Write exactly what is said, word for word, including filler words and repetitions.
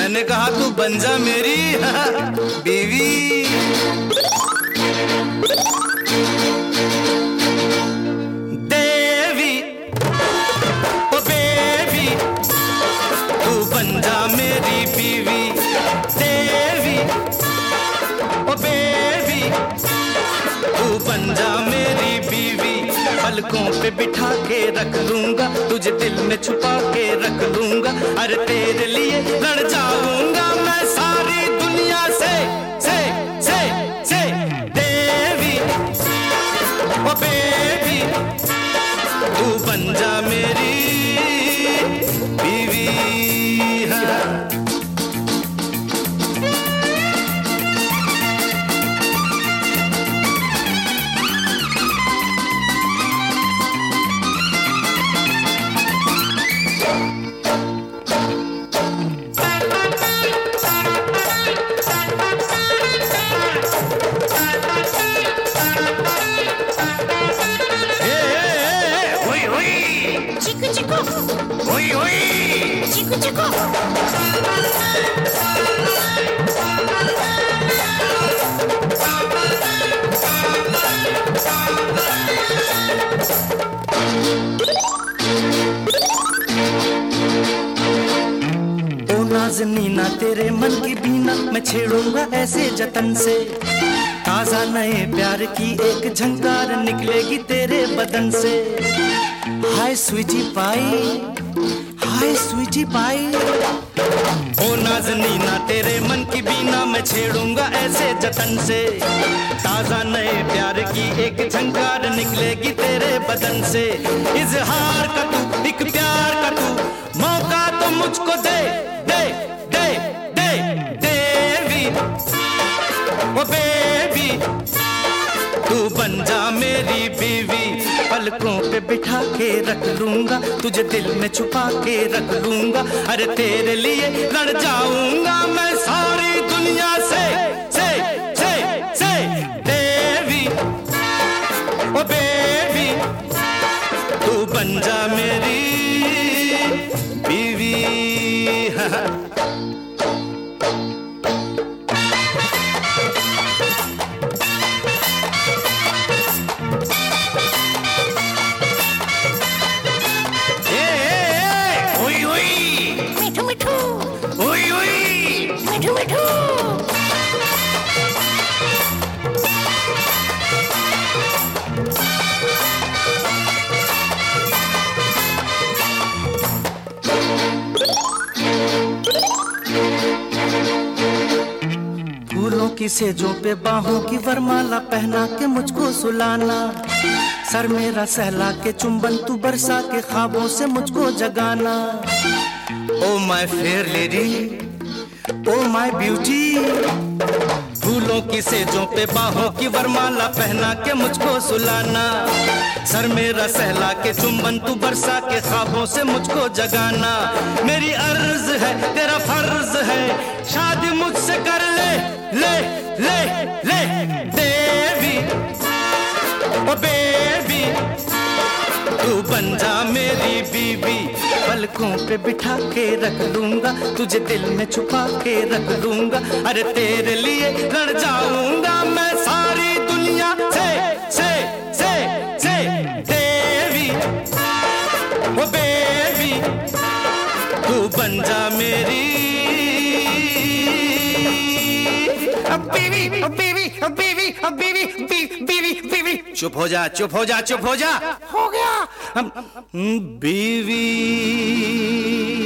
मैंने कहा तू बन जा मेरी बीवी। देवी ओ बेबी तू बन जा मेरी बीवी। देवी ओ बेबी तू बन जा मेरी बीवी। पलकों पे बिठा के रख लूंगा, तुझे दिल में छुपा के रख लूंगा। अरे तेरे लिए लड़ जाऊंगा मैं सारी दुनिया से से से से। देवी ओ बेबी तू बन जा मेरी बीवी। हाँ। Chico chico, ओई ओई chico chico. ओ नाज़नीना तेरे मन की बीना मैं छेड़ूंगा ऐसे जतन से। ताजा नए प्यार की एक झंकार निकलेगी तेरे बदन से। हाय स्वीटी पाई, हाय स्वीटी पाई। ओ नाज़नीना तेरे मन की बीना मैं छेड़ूंगा ऐसे जतन से। ताजा नए प्यार की एक झंकार निकलेगी तेरे बदन से। इजहार का तू एक प्यार का तू मौका तो मुझको दे दे दे दे। देवी ओ बेबी तू बन जा मेरी बीवी। पलकों पे बिठा के रख लूंगा, तुझे दिल में छुपा के रख लूंगा। अरे तेरे लिए लड़ जाऊंगा मैं सारी दुनिया से से से से। देवी ओ बेबी तू बन जा मेरी बीवी। मिठू मिठू, ओई ओई मिठू मिठू. फूलों की सेजों पे बाहों की वरमाला पहना के मुझको सुलाना। सर मेरा सहला के चुंबन तू बरसा के ख्वाबों से मुझको जगाना। Oh my fair lady, oh my beauty. फूलों की सेजों पे बाहों की वरमाला पहना के मुझको सुलाना। सर मेरा सहला के चुंबन तू बरसा के ख्वाबों से मुझको जगाना। मेरी अर्ज है तेरा फर्ज है, शादी मुझसे कर ले ले ले ले। देवी ओ बेबी तू बन जा मेरी बीवी। पलकों पे बिठा के रख लूंगा, तुझे दिल में छुपा के रख लूंगा। अरे तेरे लिए लड़ जाऊंगा मैं सारी दुनिया से से से से। देवी ओ बेबी तू बन जा मेरी बीवी बीवी बीवी बीवी बीवी बीवी। चुप हो जा, चुप हो जा, चुप हो जा। हो गया. बीवी।